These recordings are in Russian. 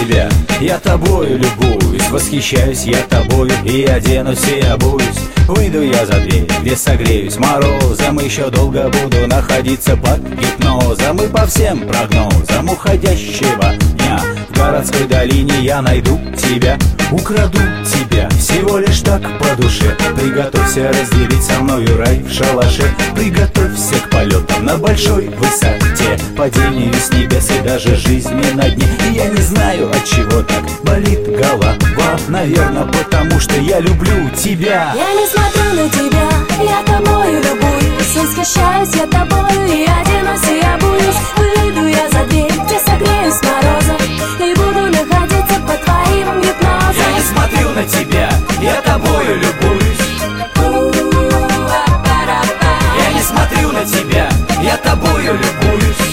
тебя, я тобою любуюсь, восхищаюсь я тобою и оденусь и обуюсь. Выйду я за дверь, где согреюсь морозом, еще долго буду находиться под гипнозом. И по всем прогнозам уходящего дня в городской долине я найду тебя, украду тебя, всего лишь так по душе. Приготовься разделить со мною рай в шалаше, приготовься к полетам на большой высоте, падению с небес и даже жизни на дне. И я не знаю, от чего так болит голова, наверное, потому что я люблю тебя. Я не смотрю на тебя, я тобою любуюсь, восхищаюсь я тобою и оденусь и обуюсь. Выйду я за дверь, где согреюсь морозом, и буду находиться под твоим гипнозом. Я не смотрю на тебя, я тобою любуюсь. Я не смотрю на тебя, я тобою любуюсь.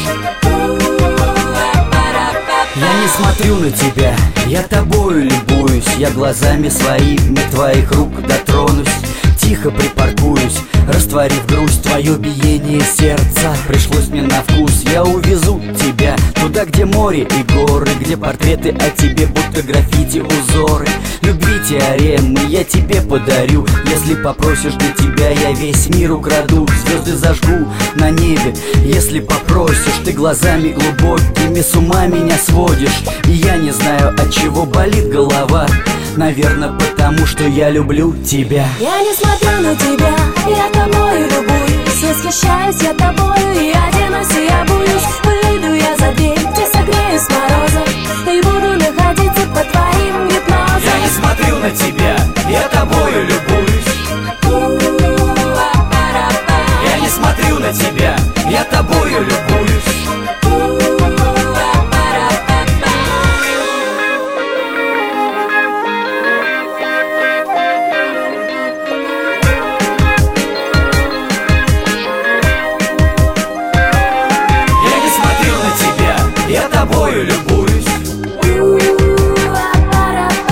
Я не смотрю на тебя, я тобою любуюсь. Я глазами своими твоих рук дотронусь, тихо припаркуюсь, растворив грусть, твое биение сердца пришлось мне на вкус. Я увезу тебя туда, где море и горы, где портреты о тебе, будто граффити узоры. Любви теоремы я тебе подарю, если попросишь, для тебя я весь мир украду. Звезды зажгу на небе, если попросишь. Ты глазами глубокими с ума меня сводишь, и я не знаю, от чего болит голова, наверное, потому что я люблю тебя. Я не смотрю на тебя, я тобою любуюсь, восхищаюсь я тобою и оденусь и обуюсь. Выйду я за дверь, где согреюсь морозом, и буду находиться под твоим гипнозом. Я не смотрю на тебя, я тобою любуюсь. Я не смотрю на тебя, я тобою любуюсь.